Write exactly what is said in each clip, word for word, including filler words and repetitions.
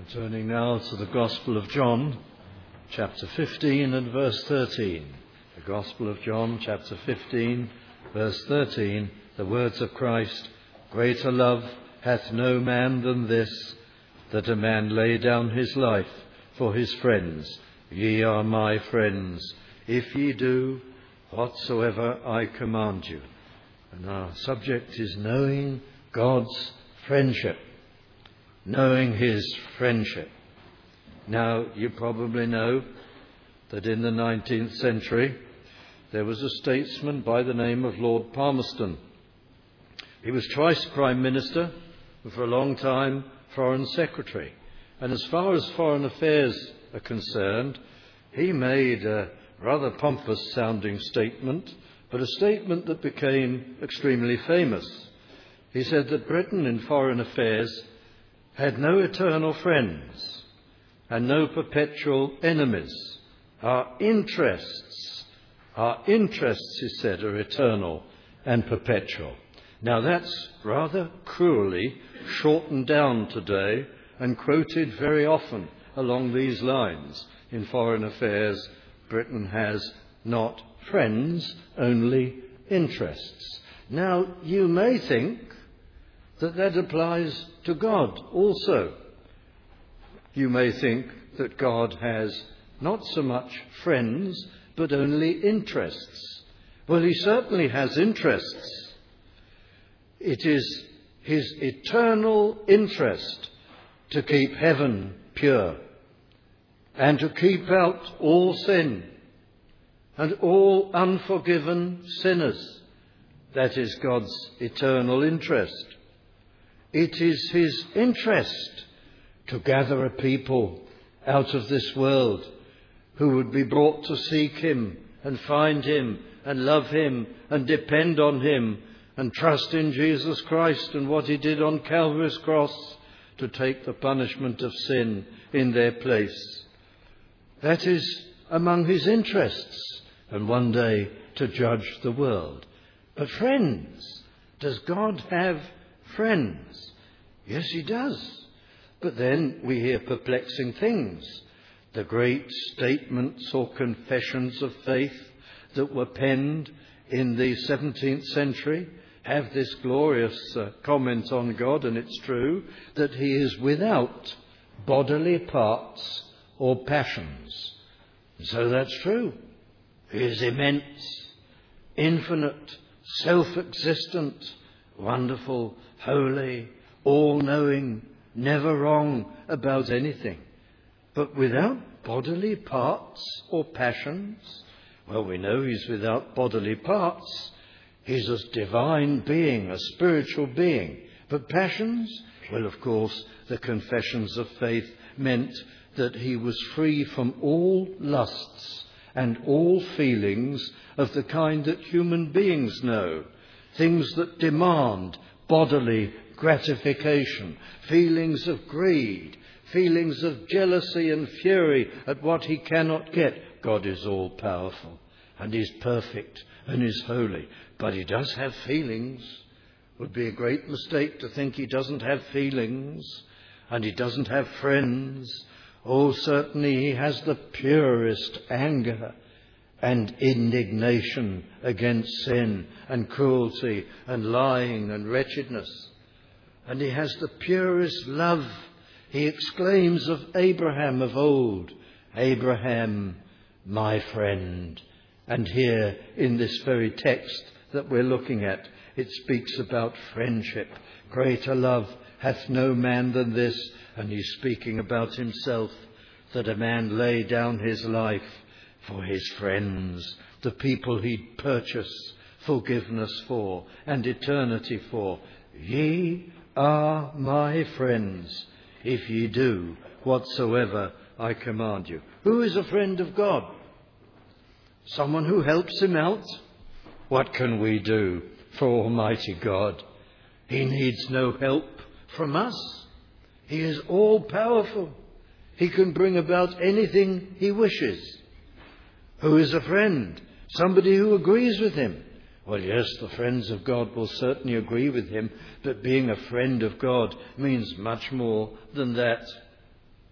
Turning now to the Gospel of John, chapter fifteen and verse thirteen. The Gospel of John, chapter fifteen, verse thirteen, the words of Christ, "Greater love hath no man than this, that a man lay down his life for his friends. Ye are my friends, if ye do whatsoever I command you." And our subject is knowing God's friendship. Knowing his friendship. Now, you probably know that in the nineteenth century there was a statesman by the name of Lord Palmerston. He was twice Prime Minister and for a long time Foreign Secretary. And as far as foreign affairs are concerned, he made a rather pompous sounding statement, but a statement that became extremely famous. He said that Britain in foreign affairs had no eternal friends and no perpetual enemies. Our interests, our interests, he said, are eternal and perpetual. Now that's rather cruelly shortened down today and quoted very often along these lines. In foreign affairs, Britain has not friends, only interests. Now, you may think that that applies to God also. You may think that God has not so much friends, but only interests. Well, he certainly has interests. It is his eternal interest to keep heaven pure and to keep out all sin and all unforgiven sinners. That is God's eternal interest. It is his interest to gather a people out of this world who would be brought to seek him and find him and love him and depend on him and trust in Jesus Christ and what he did on Calvary's cross to take the punishment of sin in their place. That is among his interests, and one day to judge the world. But friends, does God have friends? Yes, he does. But then we hear perplexing things. The great statements or confessions of faith that were penned in the seventeenth century have this glorious uh, comment on God, and it's true, that he is without bodily parts or passions. So that's true. He is immense, infinite, self-existent, wonderful, holy, all-knowing, never wrong about anything. But without bodily parts or passions, well, we know he's without bodily parts. He's a divine being, a spiritual being. But passions? Well, of course, the confessions of faith meant that he was free from all lusts and all feelings of the kind that human beings know. Things that demand bodily gratification, feelings of greed, feelings of jealousy and fury at what he cannot get. God is all-powerful and he's perfect and he's holy. But he does have feelings. It would be a great mistake to think he doesn't have feelings and he doesn't have friends. Oh, certainly he has the purest anger and indignation against sin and cruelty and lying and wretchedness. And he has the purest love. He exclaims of Abraham of old, "Abraham, my friend." And here in this very text that we're looking at, it speaks about friendship. Greater love hath no man than this. And he's speaking about himself, that a man lay down his life for his friends, the people he'd purchase forgiveness for and eternity for. Ye are my friends, if ye do whatsoever I command you. Who is a friend of God? Someone who helps him out? What can we do for Almighty God? He needs no help from us. He is all-powerful. He can bring about anything he wishes. Who is a friend? Somebody who agrees with him. Well, yes, the friends of God will certainly agree with him, but being a friend of God means much more than that.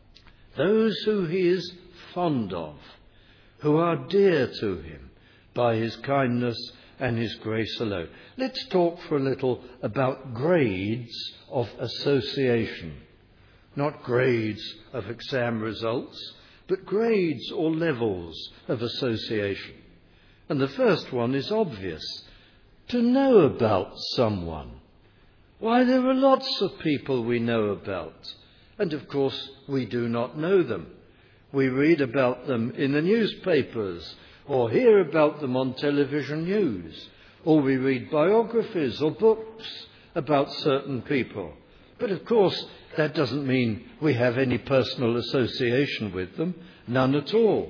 those who he is fond of, who are dear to him by his kindness and his grace alone. Let's talk for a little about grades of association. Not grades of exam results, but grades or levels of association. And the first one is obvious: to know about someone. Why, there are lots of people we know about, and of course we do not know them. We read about them in the newspapers, or hear about them on television news, or we read biographies or books about certain people. But of course that doesn't mean we have any personal association with them, none at all.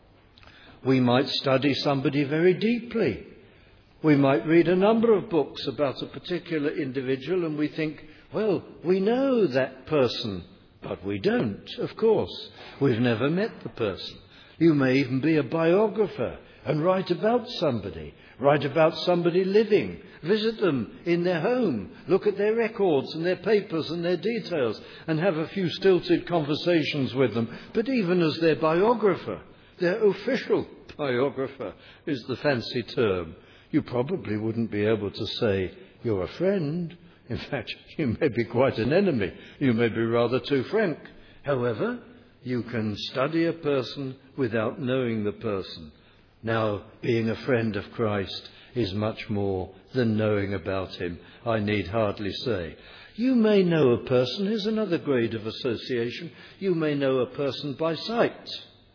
We might study somebody very deeply. We might read a number of books about a particular individual and we think, well, we know that person, but we don't, of course. We've never met the person. You may even be a biographer and write about somebody, write about somebody living, visit them in their home, look at their records and their papers and their details and have a few stilted conversations with them. But even as their biographer, their official biographer is the fancy term, you probably wouldn't be able to say you're a friend. In fact, you may be quite an enemy. You may be rather too frank. However, you can study a person without knowing the person. Now, being a friend of Christ is much more than knowing about him, I need hardly say. You may know a person. Here's another grade of association. You may know a person by sight.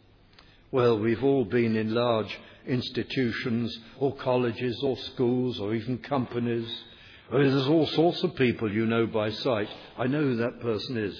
Well, we've all been in large institutions or colleges or schools or even companies. There's all sorts of people you know by sight. I know who that person is.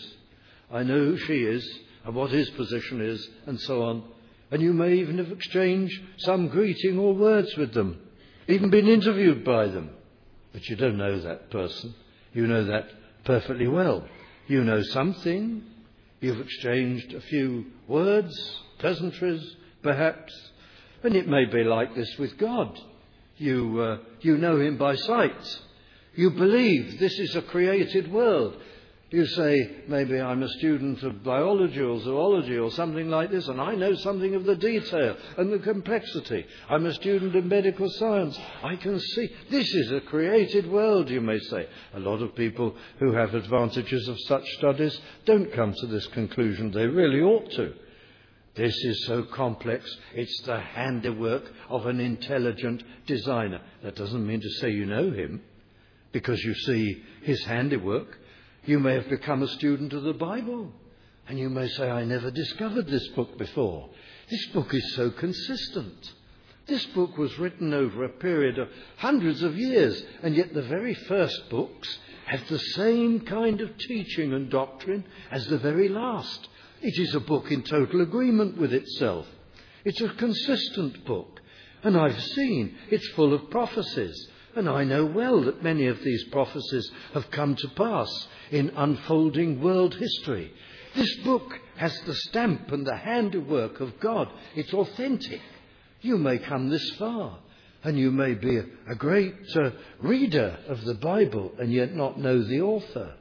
I know who she is and what his position is and so on. And you may even have exchanged some greeting or words with them, even been interviewed by them. But you don't know that person. You know that perfectly well. You know something. You've exchanged a few words, pleasantries, perhaps. And it may be like this with God. You, uh, you know him by sight. You believe this is a created world. You say, maybe I'm a student of biology or zoology or something like this, and I know something of the detail and the complexity. I'm a student of medical science. I can see this is a created world, you may say. A lot of people who have advantages of such studies don't come to this conclusion. They really ought to. This is so complex. It's the handiwork of an intelligent designer. That doesn't mean to say you know him, because you see his handiwork. You may have become a student of the Bible, and you may say, I never discovered this book before. This book is so consistent. This book was written over a period of hundreds of years, and yet the very first books have the same kind of teaching and doctrine as the very last. It is a book in total agreement with itself. It's a consistent book, and I've seen it's full of prophecies. And I know well that many of these prophecies have come to pass in unfolding world history. This book has the stamp and the handiwork of God. It's authentic. You may come this far, and you may be a, a great uh, reader of the Bible and yet not know the author,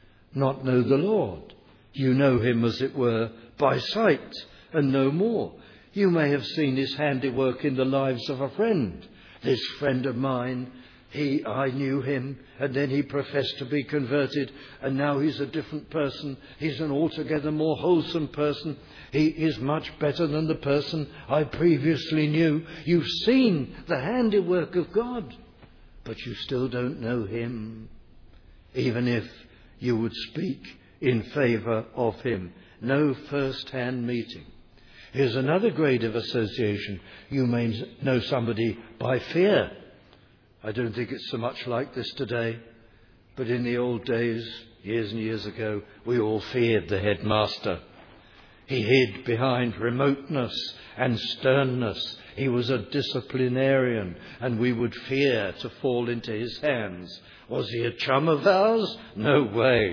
not know the Lord. You know him, as it were, by sight and no more. You may have seen his handiwork in the lives of a friend. This friend of mine, he, I knew him, and then he professed to be converted, and now he's a different person. He's an altogether more wholesome person. He is much better than the person I previously knew. You've seen the handiwork of God, but you still don't know him, even if you would speak in favour of him. No first-hand meeting. Here's another grade of association. You may know somebody by fear. I don't think it's so much like this today, but in the old days, years and years ago, we all feared the headmaster. He hid behind remoteness and sternness. He was a disciplinarian, and we would fear to fall into his hands. Was he a chum of ours? No way.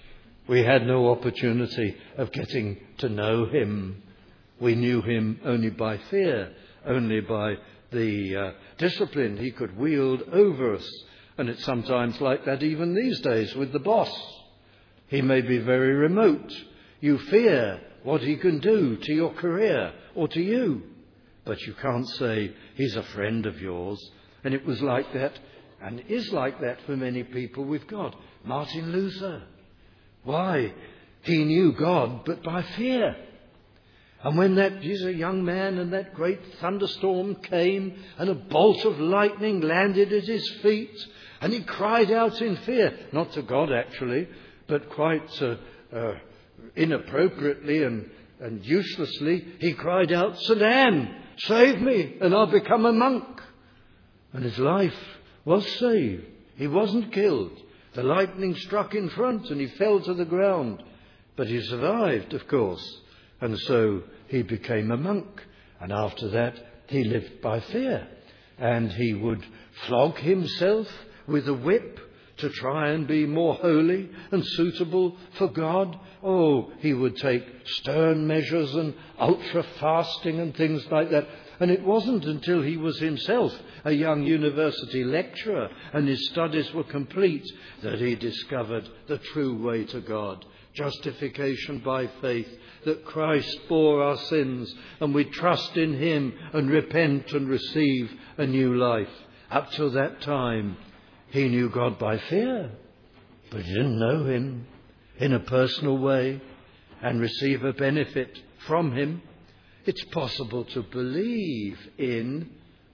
We had no opportunity of getting to know him. We knew him only by fear, only by the uh, discipline he could wield over us. And it's sometimes like that even these days with the boss. He may be very remote. You fear what he can do to your career or to you. But you can't say he's a friend of yours. And it was like that, and is like that for many people with God. Martin Luther. Why? He knew God, but by fear. And when that, he's a young man, and that great thunderstorm came, and a bolt of lightning landed at his feet, and he cried out in fear, not to God actually, but quite uh, uh, inappropriately and, and uselessly, he cried out, "Saint Anne, save me, and I'll become a monk." And his life was saved. He wasn't killed. The lightning struck in front, and he fell to the ground. But he survived, of course. And so he became a monk. And after that, he lived by fear. And he would flog himself with a whip to try and be more holy and suitable for God. Oh, he would take stern measures and ultra-fasting and things like that. And it wasn't until he was himself a young university lecturer and his studies were complete that he discovered the true way to God. Justification by faith, that Christ bore our sins and we trust in him and repent and receive a new life. Up till that time, he knew God by fear, but he didn't know him in a personal way and receive a benefit from him. It's possible to believe in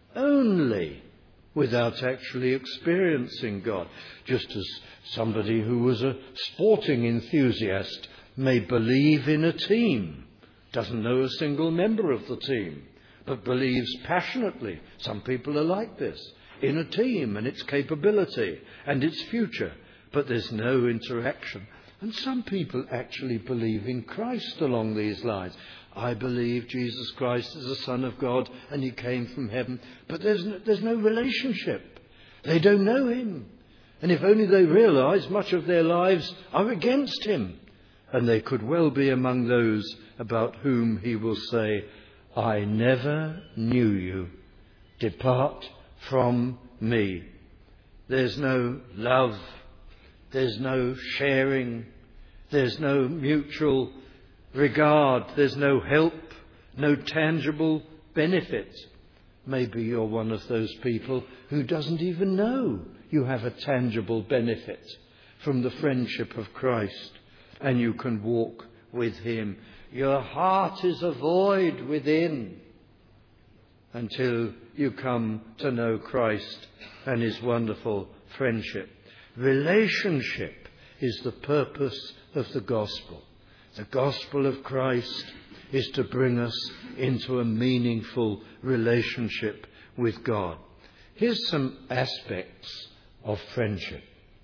only without actually experiencing God. Just as somebody who was a sporting enthusiast may believe in a team, doesn't know a single member of the team, but believes passionately. Some people are like this, in a team and its capability and its future, but there's no interaction. And some people actually believe in Christ along these lines. I believe Jesus Christ is the Son of God and he came from heaven. But there's no, there's no relationship. They don't know him. And if only they realise much of their lives are against him. And they could well be among those about whom he will say, "I never knew you. Depart from me." There's no love. There's no sharing. There's no mutual regard. There's no help. No tangible benefit. Maybe you're one of those people who doesn't even know you have a tangible benefit from the friendship of Christ and you can walk with him. Your heart is a void within until you come to know Christ and his wonderful friendship. Relationship is the purpose of the gospel. The gospel of Christ is to bring us into a meaningful relationship with God. Here's some aspects of friendship.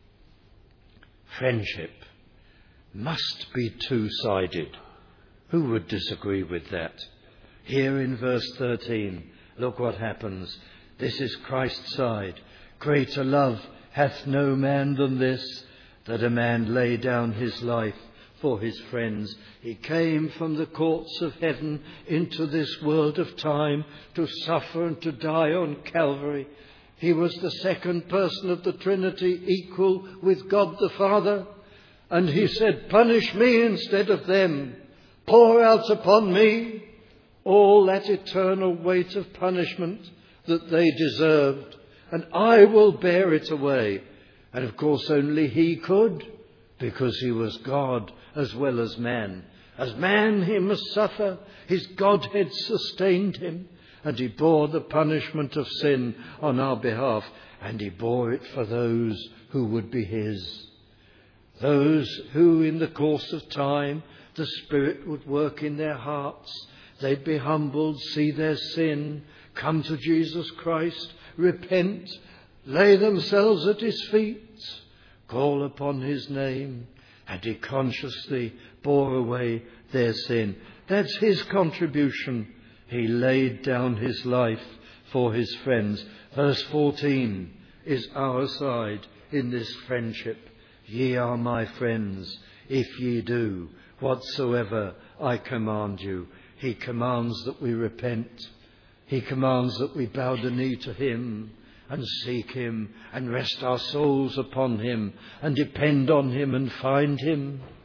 Friendship must be two-sided. Who would disagree with that? Here in verse thirteen, look what happens. This is Christ's side. Greater love hath no man than this, that a man lay down his life for his friends. He came from the courts of heaven into this world of time to suffer and to die on Calvary. He was the second person of the Trinity, equal with God the Father. And he said, "Punish me instead of them. Pour out upon me all that eternal weight of punishment that they deserved, and I will bear it away." And of course only he could, because he was God as well as man. As man he must suffer. His Godhead sustained him, and he bore the punishment of sin on our behalf, and he bore it for those who would be his. Those who in the course of time the Spirit would work in their hearts. They'd be humbled, see their sin, come to Jesus Christ, repent, lay themselves at his feet, call upon his name, and he consciously bore away their sin. That's his contribution. He laid down his life for his friends. Verse fourteen is our side in this friendship. Ye are my friends, if ye do whatsoever I command you. He commands that we repent. He commands that we bow the knee to him and seek him and rest our souls upon him and depend on him and find him.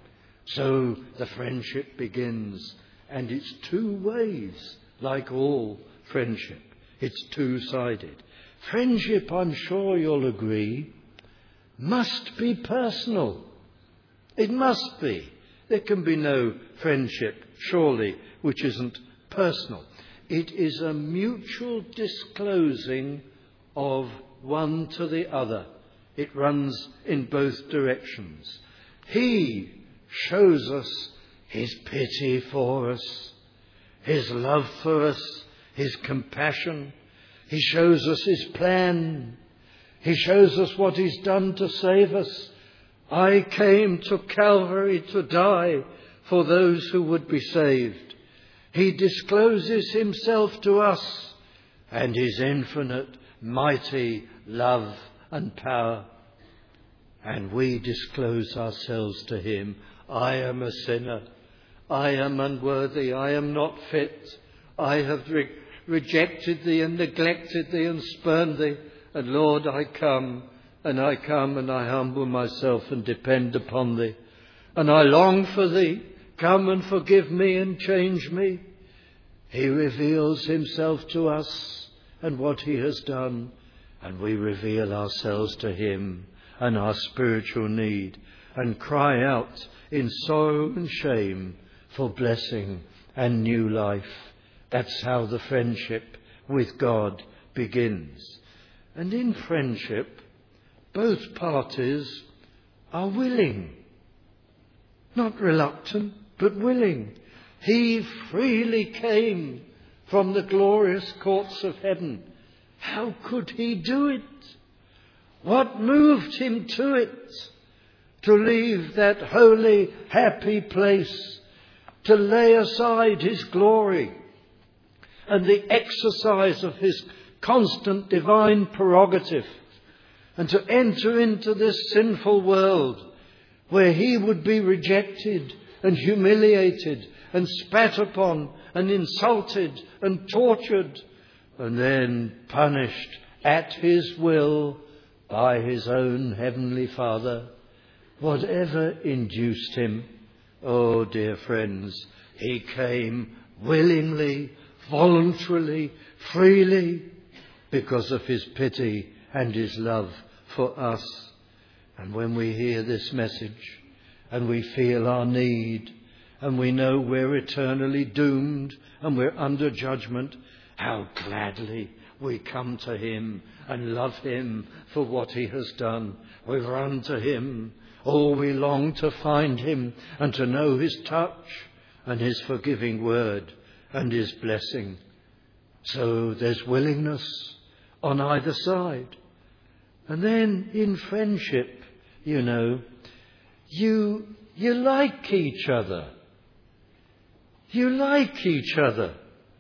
So the friendship begins, and it's two ways, like all friendship. It's two-sided. Friendship, I'm sure you'll agree, must be personal. It must be. There can be no friendship, surely, which isn't personal. It is a mutual disclosing of one to the other. It runs in both directions. He shows us his pity for us, his love for us, his compassion. He shows us his plan. He shows us what he's done to save us. I came to Calvary to die for those who would be saved. He discloses himself to us and his infinite, mighty love and power. And we disclose ourselves to him. I am a sinner. I am unworthy. I am not fit. I have re- rejected thee and neglected thee and spurned thee. And Lord, I come, and I come and I humble myself and depend upon thee. And I long for thee. Come and forgive me and change me. He reveals himself to us and what he has done. And we reveal ourselves to him and our spiritual need, and cry out in sorrow and shame for blessing and new life. That's how the friendship with God begins. And in friendship, both parties are willing. Not reluctant, but willing. He freely came from the glorious courts of heaven. How could he do it? What moved him to it? To leave that holy, happy place, to lay aside his glory and the exercise of his constant divine prerogative, and to enter into this sinful world where he would be rejected and humiliated and spat upon and insulted and tortured and then punished at his will by his own heavenly Father. Whatever induced him, oh dear friends, he came willingly, voluntarily, freely, because of his pity and his love for us. And when we hear this message and we feel our need and we know we're eternally doomed and we're under judgment, how gladly we come to him and love him for what he has done. We run to him. Oh, we long to find him and to know his touch and his forgiving word and his blessing. So there's willingness on either side. And then in friendship, you know, you you like each other. You like each other.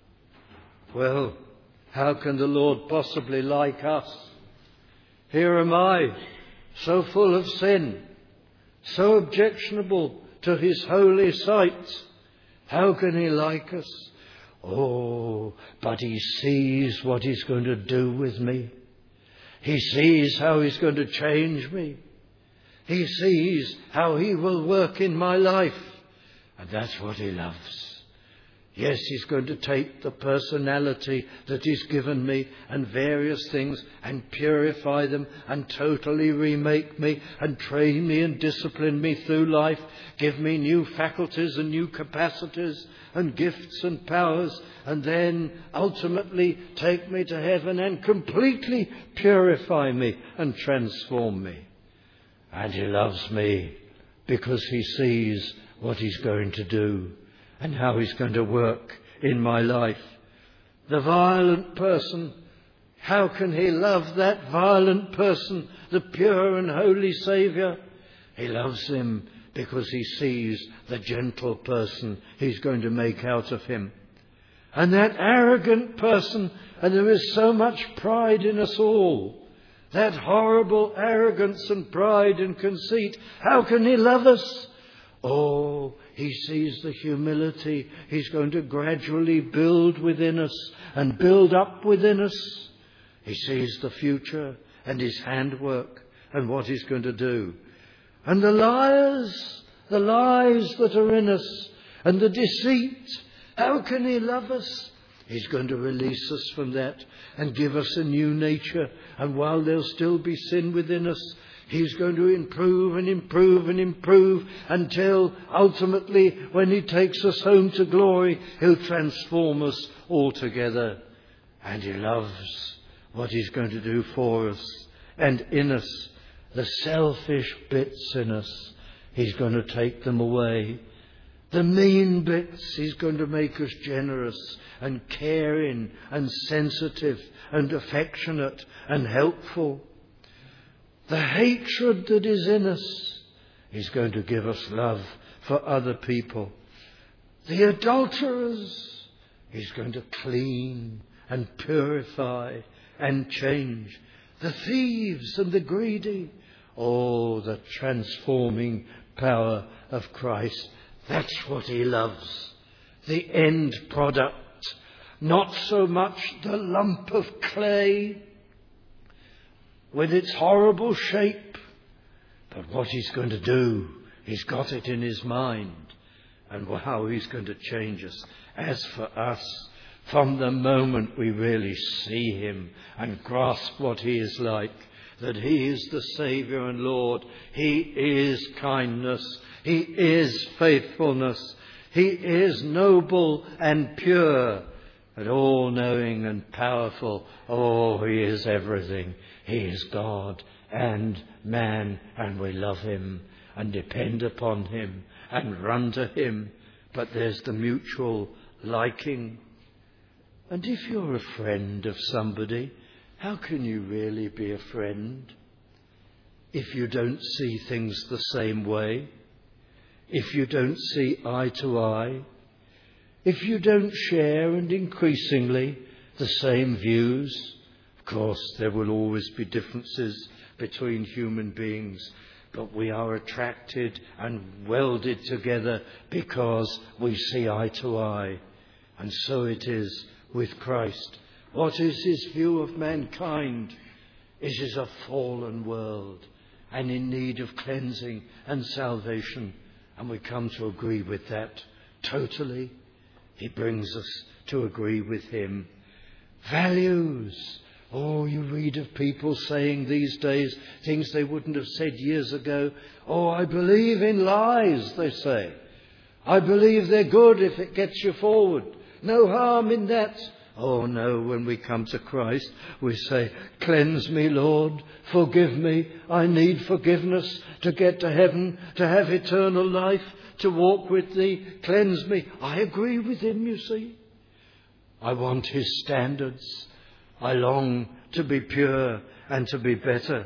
Well, how can the Lord possibly like us? Here am I, so full of sin, so objectionable to his holy sight. How can he like us? Oh, but he sees what he's going to do with me. He sees how he's going to change me. He sees how he will work in my life. And that's what he loves. Yes, he's going to take the personality that he's given me and various things and purify them and totally remake me and train me and discipline me through life, give me new faculties and new capacities and gifts and powers, and then ultimately take me to heaven and completely purify me and transform me. And he loves me because he sees what he's going to do and how he's going to work in my life. The violent person, how can he love that violent person, the pure and holy Saviour? He loves him because he sees the gentle person he's going to make out of him. And that arrogant person, and there is so much pride in us all, that horrible arrogance and pride and conceit, how can he love us? Oh, he sees the humility he's going to gradually build within us and build up within us. He sees the future and his handwork and what he's going to do. And the liars the lies that are in us, and the deceit. How can he love us? He's going to release us from that and give us a new nature. And while there'll still be sin within us, he's going to improve and improve and improve until ultimately when he takes us home to glory, he'll transform us altogether. And he loves what he's going to do for us and in us. The selfish bits in us, he's going to take them away. The mean bits, he's going to make us generous and caring and sensitive and affectionate and helpful. The hatred that is in us, he's going to give us love for other people. The adulterers, he's going to clean and purify and change. The thieves and the greedy, oh, the transforming power of Christ. That's what he loves. The end product. Not so much the lump of clay with its horrible shape, but what he's going to do. He's got it in his mind, and how he's going to change us. As for us, from the moment we really see him and grasp what he is like, that he is the Saviour and Lord, he is kindness, he is faithfulness, he is noble and pure, and all-knowing and powerful. Oh, he is everything. He is God and man, and we love him and depend upon him and run to him. But there's the mutual liking. And if you're a friend of somebody, how can you really be a friend if you don't see things the same way? If you don't see eye to eye? If you don't share, and increasingly, the same views? Of course, there will always be differences between human beings, but we are attracted and welded together because we see eye to eye. And so it is with Christ. What is his view of mankind? It is a fallen world and in need of cleansing and salvation. And we come to agree with that totally. He brings us to agree with him. Values. Oh, you read of people saying these days things they wouldn't have said years ago. Oh, I believe in lies, they say. I believe they're good if it gets you forward. No harm in that. Oh no, when we come to Christ, we say, cleanse me, Lord, forgive me. I need forgiveness to get to heaven, to have eternal life, to walk with thee. Cleanse me. I agree with him, you see. I want his standards. I long to be pure and to be better.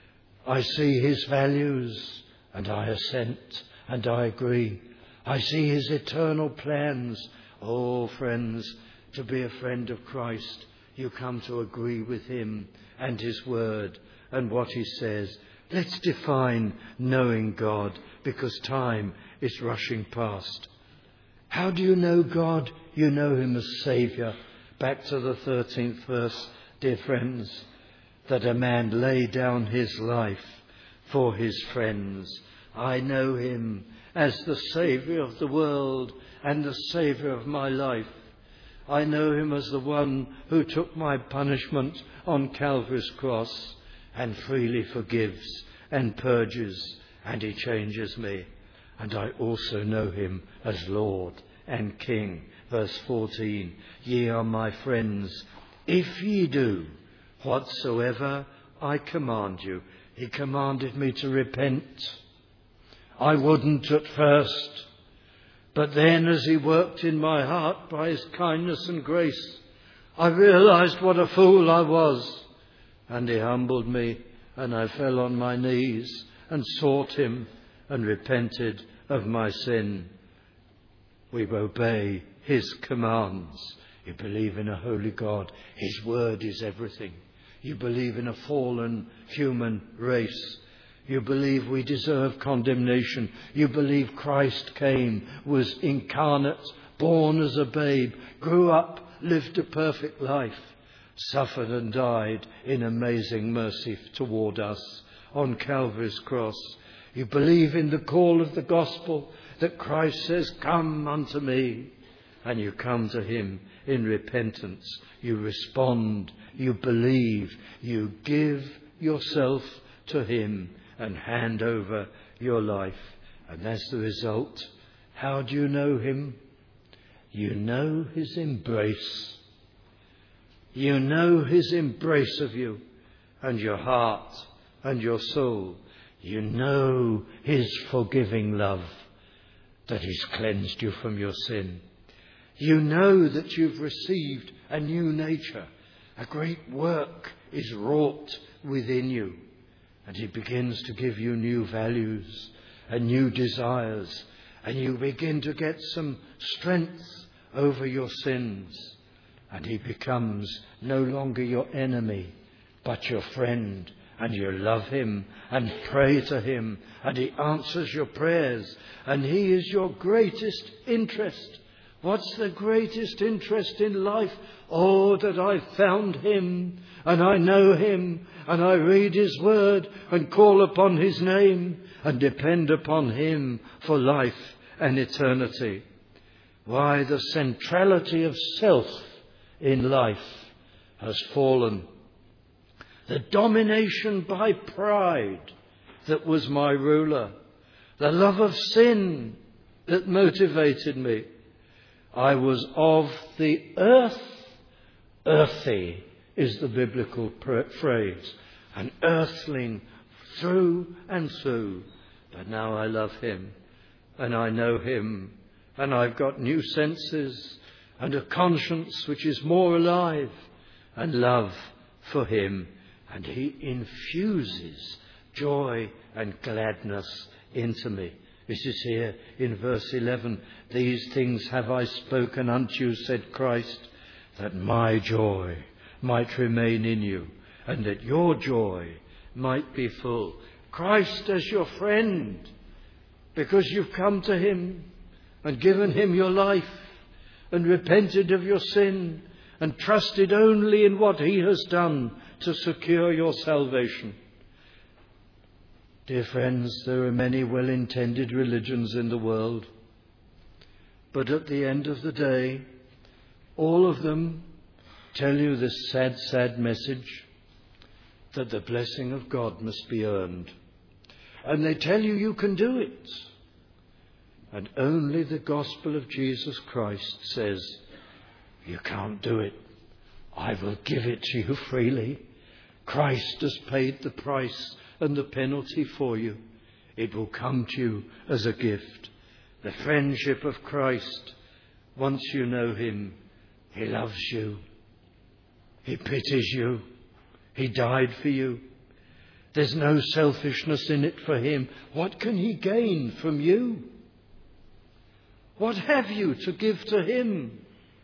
I see his values and I assent and I agree. I see his eternal plans. Oh, friends, to be a friend of Christ, you come to agree with him and his word and what he says. Let's define knowing God, because time is rushing past. How do you know God? You know him as Saviour. Back to the thirteenth verse, dear friends, that a man lay down his life for his friends. I know him as the Saviour of the world and the Saviour of my life. I know him as the one who took my punishment on Calvary's cross and freely forgives and purges, and he changes me. And I also know him as Lord and King. Verse fourteen, ye are my friends, if ye do whatsoever I command you. He commanded me to repent. I wouldn't at first. But then as he worked in my heart by his kindness and grace, I realized what a fool I was. And he humbled me, and I fell on my knees and sought him and repented of my sin. We obey his commands. You believe in a holy God. His word is everything. You believe in a fallen human race. You believe we deserve condemnation. You believe Christ came, was incarnate, born as a babe, grew up, lived a perfect life, suffered and died in amazing mercy toward us on Calvary's cross. You believe in the call of the gospel that Christ says, "Come unto me," and you come to him in repentance. You respond, you believe, you give yourself to him and hand over your life. And as the result, how do you know him? You know his embrace. You know his embrace of you and your heart and your soul. You know his forgiving love that has cleansed you from your sin. You know that you've received a new nature. A great work is wrought within you. And he begins to give you new values and new desires. And you begin to get some strength over your sins. And he becomes no longer your enemy, but your friend. And you love him and pray to him. And he answers your prayers. And he is your greatest interest. What's the greatest interest in life? Oh, that I've found him, and I know him, and I read his word, and call upon his name, and depend upon him for life and eternity. Why, the centrality of self in life has fallen. The domination by pride that was my ruler, the love of sin that motivated me. I was of the earth. Earthy is the biblical phrase. An earthling through and through. But now I love him and I know him and I've got new senses and a conscience which is more alive and love for him. And he infuses joy and gladness into me. This is here in verse eleven. These things have I spoken unto you, said Christ, that my joy might remain in you, and that your joy might be full. Christ as your friend, because you've come to him and given him your life and repented of your sin and trusted only in what he has done to secure your salvation. Dear friends, there are many well-intended religions in the world, but at the end of the day, all of them tell you this sad, sad message that the blessing of God must be earned. And they tell you you can do it. And only the gospel of Jesus Christ says, you can't do it. I will give it to you freely. Christ has paid the price and the penalty for you. It will come to you as a gift. The friendship of Christ, once you know him, he loves you. He pities you. He died for you. There's no selfishness in it for him. What can he gain from you? What have you to give to him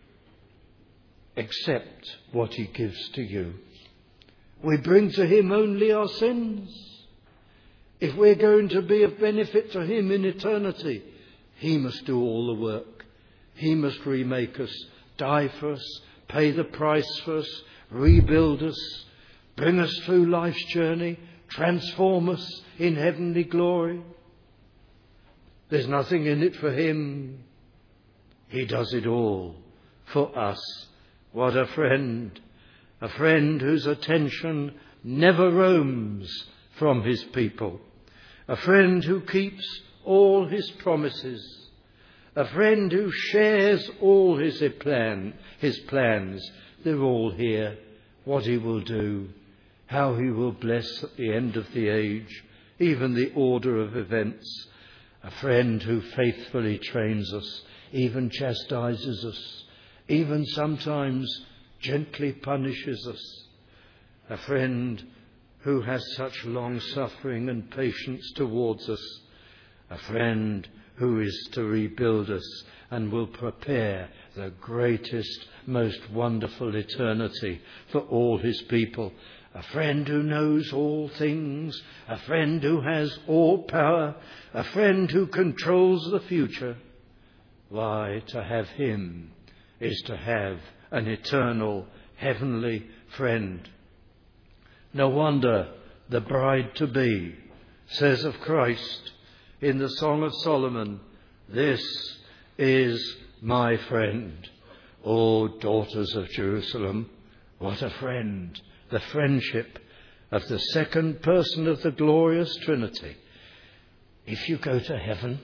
except what he gives to you? We bring to him only our sins. If we're going to be of benefit to him in eternity, he must do all the work. He must remake us, die for us, pay the price for us, rebuild us, bring us through life's journey, transform us in heavenly glory. There's nothing in it for him. He does it all for us. What a friend. A friend whose attention never roams from his people. A friend who keeps all his promises. A friend who shares all his plan, his plans. They're all here. What he will do. How he will bless at the end of the age. Even the order of events. A friend who faithfully trains us. Even chastises us. Even sometimes gently punishes us. A friend who has such long suffering and patience towards us. A friend who is to rebuild us and will prepare the greatest, most wonderful eternity for all his people. A friend who knows all things. A friend who has all power. A friend who controls the future. Why, to have him is to have an eternal, heavenly friend. No wonder the bride-to-be says of Christ in the Song of Solomon, "This is my friend." O daughters of Jerusalem, what a friend, the friendship of the second person of the glorious Trinity. If you go to heaven,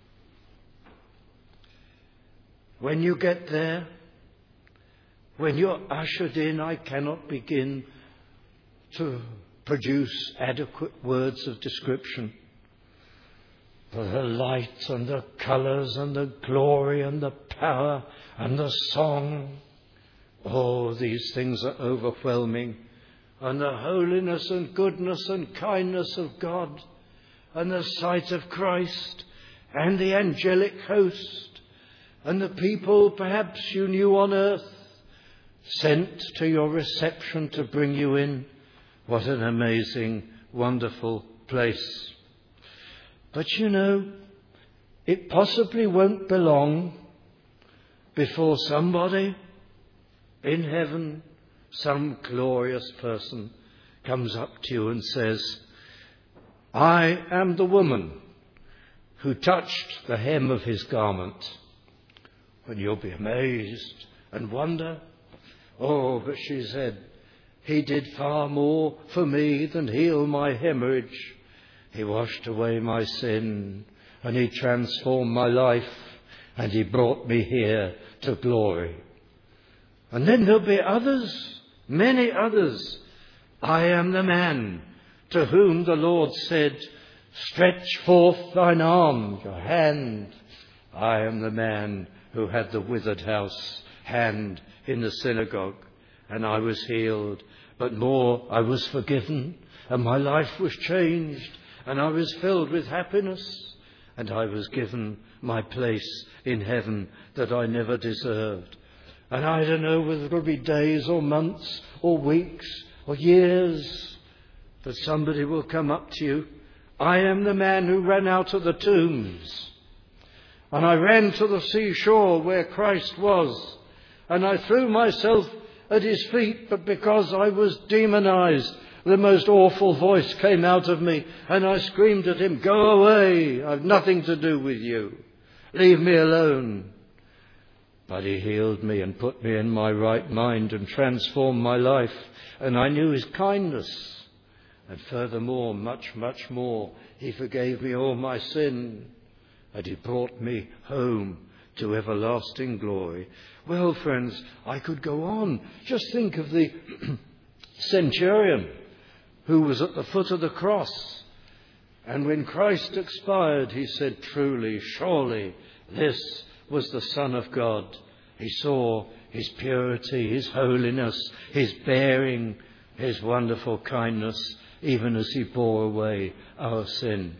when you get there, when you're ushered in, I cannot begin to produce adequate words of description. For the light and the colours and the glory and the power and the song, oh, these things are overwhelming. And the holiness and goodness and kindness of God, and the sight of Christ, and the angelic host, and the people perhaps you knew on earth, sent to your reception to bring you in. What an amazing, wonderful place. But you know, it possibly won't be long before somebody in heaven, some glorious person, comes up to you and says, "I am the woman who touched the hem of his garment." And you'll be amazed and wonder, "Oh, but," she said, "he did far more for me than heal my hemorrhage. He washed away my sin, and he transformed my life, and he brought me here to glory." And then there'll be others, many others. "I am the man to whom the Lord said, 'Stretch forth thine arm, your hand.' I am the man who had the withered house hand in the synagogue, and I was healed. But more, I was forgiven, and my life was changed, and I was filled with happiness, and I was given my place in heaven that I never deserved." And I don't know whether it'll be days or months or weeks or years, but somebody will come up to you. "I am the man who ran out of the tombs, and I ran to the seashore where Christ was, and I threw myself at his feet, but because I was demonized, the most awful voice came out of me, and I screamed at him, 'Go away, I've nothing to do with you. Leave me alone.' But he healed me and put me in my right mind and transformed my life, and I knew his kindness. And furthermore, much, much more, he forgave me all my sin, and he brought me home to everlasting glory." Well, friends, I could go on. Just think of the centurion who was at the foot of the cross. And when Christ expired, he said, "Truly, surely, this was the Son of God." He saw his purity, his holiness, his bearing, his wonderful kindness, even as he bore away our sin.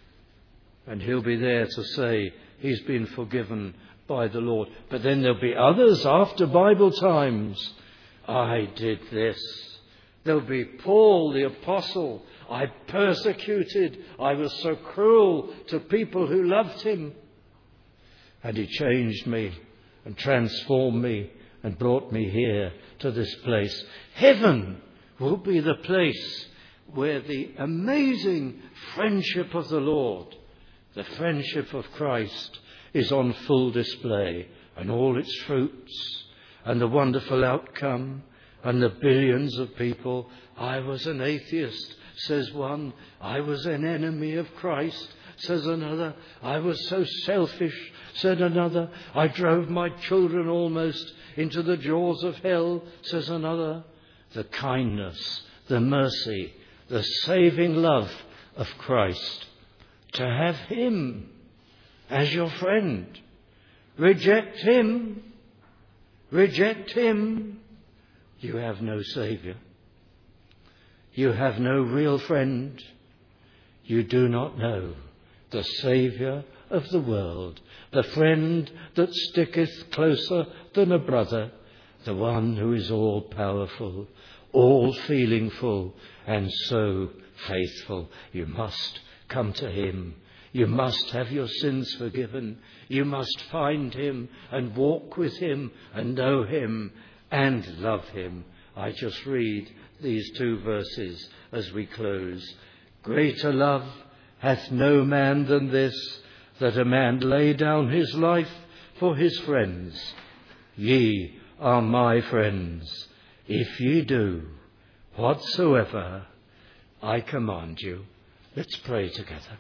And he'll be there to say he's been forgiven by the Lord. But then there'll be others after Bible times. "I did this." There'll be Paul the apostle. "I persecuted. I was so cruel to people who loved him. And he changed me and transformed me and brought me here to this place." Heaven will be the place where the amazing friendship of the Lord, the friendship of Christ, is on full display, and all its fruits, and the wonderful outcome, and the billions of people. "I was an atheist," says one. "I was an enemy of Christ," says another. "I was so selfish," said another. "I drove my children almost into the jaws of hell," says another. The kindness, the mercy, the saving love of Christ. To have him as your friend. Reject him. Reject him. You have no Saviour. You have no real friend. You do not know the Saviour of the world, the friend that sticketh closer than a brother, the one who is all powerful, all feelingful, and so faithful. You must come to him. You must have your sins forgiven. You must find him and walk with him and know him and love him. I just read these two verses as we close. "Greater love hath no man than this, that a man lay down his life for his friends. Ye are my friends, if ye do whatsoever I command you. Let's pray together.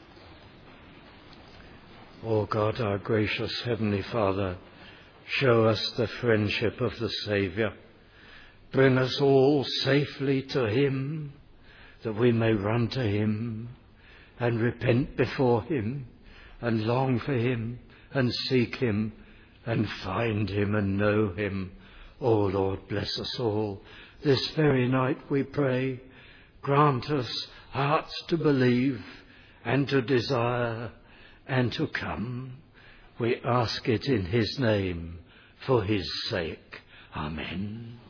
O God, our gracious Heavenly Father, show us the friendship of the Saviour. Bring us all safely to him, that we may run to him and repent before him and long for him and seek him and find him and know him. O Lord, bless us all. This very night we pray, grant us hearts to believe and to desire and to come. We ask it in his name, for his sake. Amen.